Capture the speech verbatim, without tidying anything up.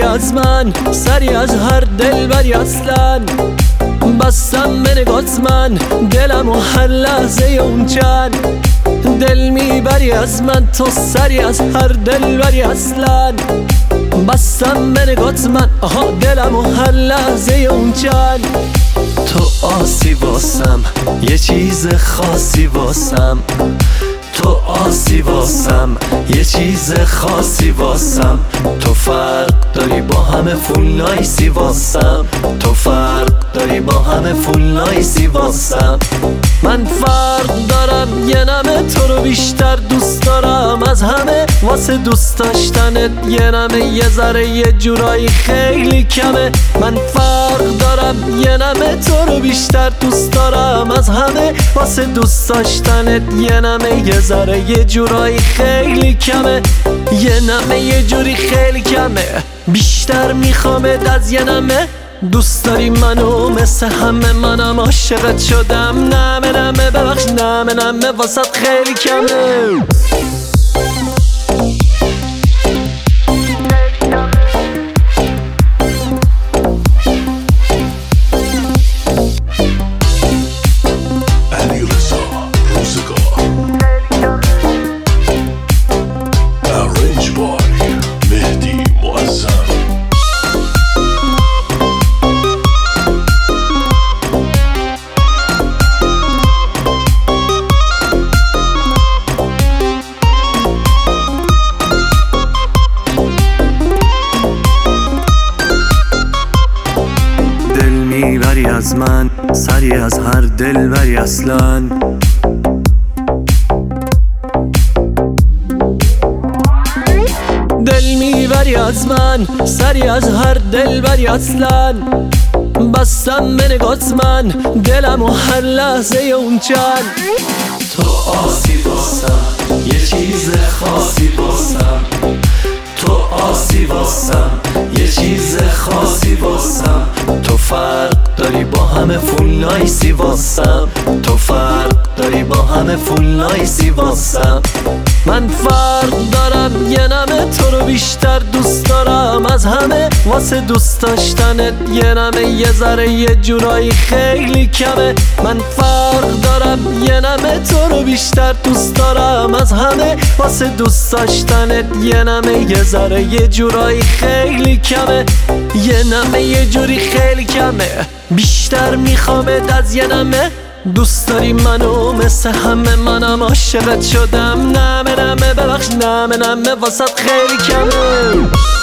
از من، سری از هر دلبری اصلا. بستم به نگات من دلم و هر لحظه اون چند. دل میبری از من تو، سری از هر دلبری اصلا. بستم به نگات من، آها دلم و هر لحظه اون چند. تو آسی واسم، یه چیز خاصی واسم. تو آسی واسم، یه چیز خاصی واسم. تو فرق داری با همه فول نایسی واسم. تو فرق داری با همه فول نایسی واسم. من فرق دارم، یه نمه تو رو بیشتر دوست دارم از همه. واسه دوست داشتنت یه نمه یه ذره یه جورایی خیلی کمه. من فرق دارم، یه نمه تو رو بیشتر دوست دارم از همه. واسه دوست داشتنت یه نمه یه ذره یه جورایی خیلی کمه. یه نمه یه جوری خیلی کمه، بیشتر میخوامت از یه نمه. دوست داری منو مثل همه، منم عاشقت شدم. نمه نمه ببخش، نمه نمه واسط خیلی کمه. میبری از من، سری از هر دلبری اصلا. دل میبری از من، سری از هر دلبری اصلا. بستم به نگات من دلم و هر لحظه اون چند. تو آسی واسم، یه چیز خاصی واسم. تو آسی واسم، یه چیز خاصی واسم. تو فرق داری با همه فول نایسی واسم. تو فرق داری با همه فول نایسی واسم. من فرق دارم، یه نمه تو رو بیشتر دوست دارم از همه. واسه دوست داشتنت یه نمه یه ذره یه جورایی خیلی کمه. من فرق دارم، یه نمه تو رو بیشتر دوست دارم از همه. واسه دوست داشتنت یه نمه یه ذره یه جورایی خیلی کمه. یه نمه یه جوری خیلی کمه، بیشتر میخوامت از یه نمه. دوست داری منو مثل همه، منم عاشقت شدم. نمه نمه ببخش، نمه نمه واسط خیلی کمه.